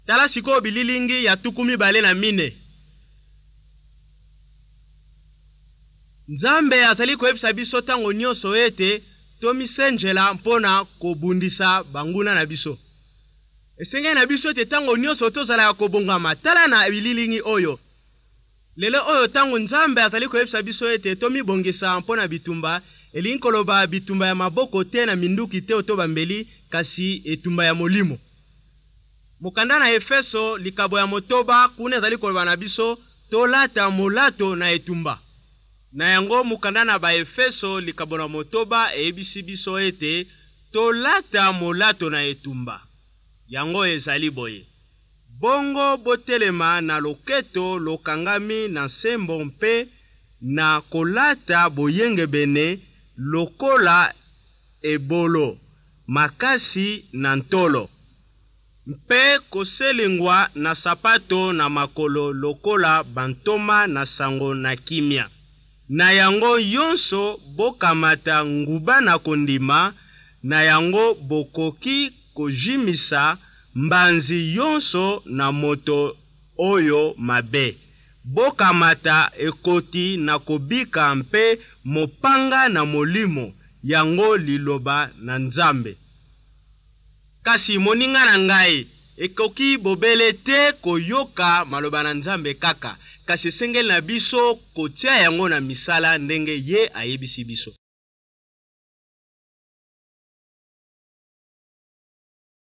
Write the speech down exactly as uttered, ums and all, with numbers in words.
Tala siko bililingi ya tukumi bale na mine. Nzambe azali koyebisa biso tango nyonso ete tomisenjela mpona kobundisa banguna na biso. Esengeli na biso ete tango nyonso tozala kobongama. Tala na bililingi oyo. Lelo oyo tango Nzambe azali koyebisa biso ete tomibongisa mpona bitumba, elingi koloba bitumba ya maboko te na minduki te oto bambeli, kasi etumba ya molimo. Mokanda na Efeso likabo ya motoba kuna ezali koloba na biso tolata molato na etumba. Na yango mokanda na ba Efeso likabo na motoba eyebisi biso ete tolata molato na etumba. Yango ezali boye. Bongo botelema na loketo lokangami na sembo mpe na kolata boyenge bene lokola ebolo makasi na ntolo. Mpe koselengwa na sapato na makolo lokola bantoma na sango na kimia. Na yango yonso bokamata nguba na kondima, na yango bokoki kojimisa mbanzi yonso na moto oyo mabe. Bokamata ekoti na kobika mpe mopanga na molimo, yango liloba na Nzambe. Kasi moninga na ngai, ekoki bobele te koyoka maloba na Nzambe kaka, kasi sengeli na biso kotia yango na misala ndenge ye ayebisi biso.